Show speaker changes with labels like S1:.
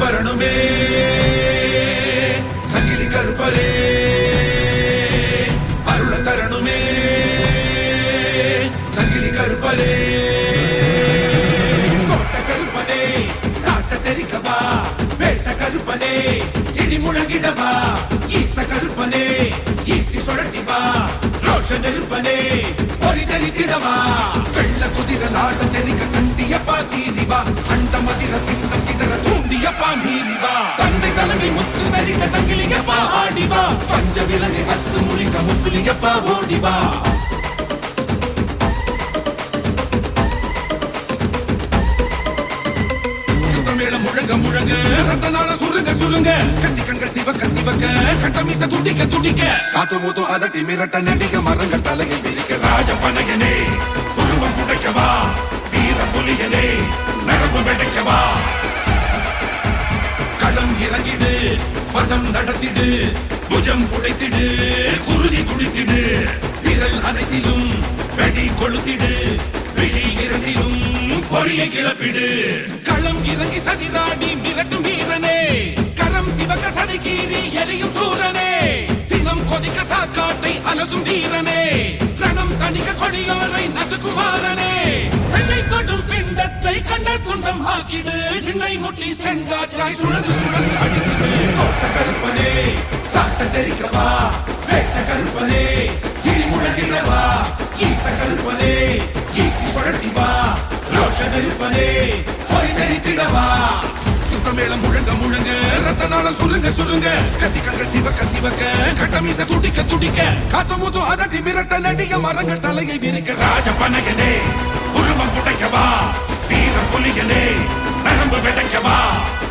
S1: வரணுமே சங்கிலி கருப்பரே அருள தரணுமே சங்கிலி கருப்பரே கோட்ட கருப்பனே சாட்ட தெரிக்கவா வேட்ட கருப்பனே இடி முழங்கிடவா ஈச கருப்பனே ஈட்டி சுழட்டிவா ரோஷன் இருப்பனே பொறி தெரித்திடவா வெள்ள குதிரலாட தெரிக்க சண்டியப்பா சீரிவா அண்ட மதிர பிண்டம் சிதற தூண்டியப்பா மீறிவா தந்தை சலங்கை முத்து தரிக்க சங்கிலியப்பா ஆடிவா பஞ்ச விலங்கை அத்து முழிக்க முத்துலியப்பா ஓடிவா முழங்க முழங்க ரத்தனால சுருங்க சுருங்க கத்தி கண்கள் சிவக்க சிவக்க கட்டமீச துடிக்க துடிக்க காத்து மூத்தும் அதட்டி மிரட்ட நடிக்க மரங்கள் தலையை விரிக்க ராஜ பனையனே உருவம் புடைக்கவா வீர புலியனே நரம்பு வெடைக்கவா களம் இறங்கிடு பதம் நடத்திடு புஜம் புடைத்திடு குருதி குடித்திடு விரல் அனைத்திலும் வெடி கொளுத்திடு விழி இரண்டிலும் பொறியை கிளப்பிடு களம் இறங்கி சதிராடி மிரட்டும் வீரனே கரம் சிவக்க சதைக்கீறி எரியும் சூரனே சினம் கொதிக்க சாக்காட்டை அலசும் வீரனே ரணம் தணிக்க கொடியோரை நசுக்குமாரனே என்னை தொடும் பிண்டத்தை கண்ட துண்டம் ஆக்கிடு நின்னை முட்டி செங்காற்றாய் சுழந்து சுழந்து அடிக்கிடு கோட்ட கருப்பனே சாட்ட தெரிக்கவா வேட்ட கருப்பனே இடி முழங்கிடவா ஈச கருப்பனே ஈட்டி சுழட்டிவா ரோஷன் இருப்பனே பொறி தெரித்திடவா யுத்தமேளம் முழங்க முழங்க ரத்தனால சுருங்க சுருங்க கத்தி கண்கள் சிவக்க சிவக்க கட்டமீச துடிக்க துடிக்க காத்து மூத்தும் அதட்டி மிரட்ட நடிக மரங்கள் தலையை விரிக்க ராஜ பனையனே உருவம் புடைக்கவா வீர புலியனே நரம்பு வெடைக்கவா